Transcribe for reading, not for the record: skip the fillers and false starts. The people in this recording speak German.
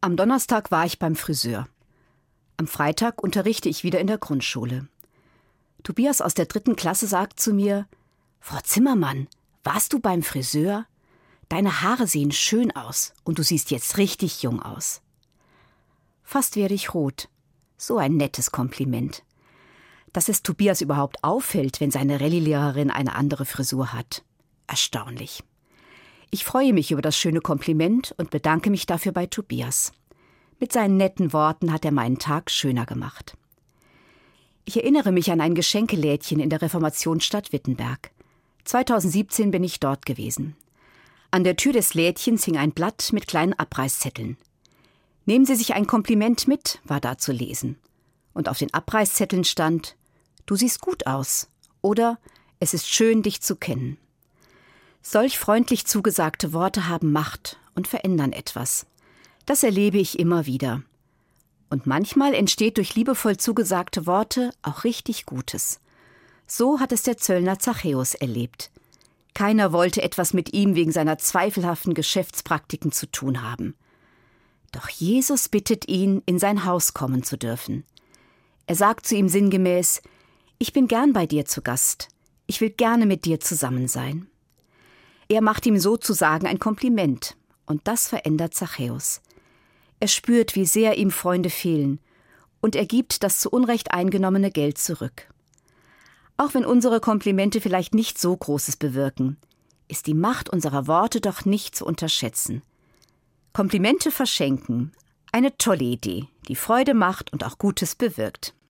Am Donnerstag war ich beim Friseur. Am Freitag unterrichte ich wieder in der Grundschule. Tobias aus der 3. Klasse sagt zu mir: »Frau Zimmermann, warst du beim Friseur? Deine Haare sehen schön aus und du siehst jetzt richtig jung aus.« Fast werde ich rot. So ein nettes Kompliment. Dass es Tobias überhaupt auffällt, wenn seine Rallye-Lehrerin eine andere Frisur hat. Erstaunlich. Ich freue mich über das schöne Kompliment und bedanke mich dafür bei Tobias. Mit seinen netten Worten hat er meinen Tag schöner gemacht. Ich erinnere mich an ein Geschenkelädchen in der Reformationsstadt Wittenberg. 2017 bin ich dort gewesen. An der Tür des Lädchens hing ein Blatt mit kleinen Abreißzetteln. »Nehmen Sie sich ein Kompliment mit«, war da zu lesen. Und auf den Abreißzetteln stand: »Du siehst gut aus« oder »Es ist schön, dich zu kennen«. Solch freundlich zugesagte Worte haben Macht und verändern etwas. Das erlebe ich immer wieder. Und manchmal entsteht durch liebevoll zugesagte Worte auch richtig Gutes. So hat es der Zöllner Zachäus erlebt. Keiner wollte etwas mit ihm wegen seiner zweifelhaften Geschäftspraktiken zu tun haben. Doch Jesus bittet ihn, in sein Haus kommen zu dürfen. Er sagt zu ihm sinngemäß: »Ich bin gern bei dir zu Gast. Ich will gerne mit dir zusammen sein.« Er macht ihm sozusagen ein Kompliment, und das verändert Zachäus. Er spürt, wie sehr ihm Freunde fehlen, und er gibt das zu Unrecht eingenommene Geld zurück. Auch wenn unsere Komplimente vielleicht nicht so Großes bewirken, ist die Macht unserer Worte doch nicht zu unterschätzen. Komplimente verschenken, eine tolle Idee, die Freude macht und auch Gutes bewirkt.